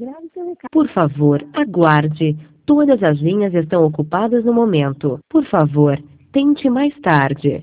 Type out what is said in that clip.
Grave seu recado. Por favor, aguarde. Todas as linhas estão ocupadas no momento. Por favor, tente mais tarde.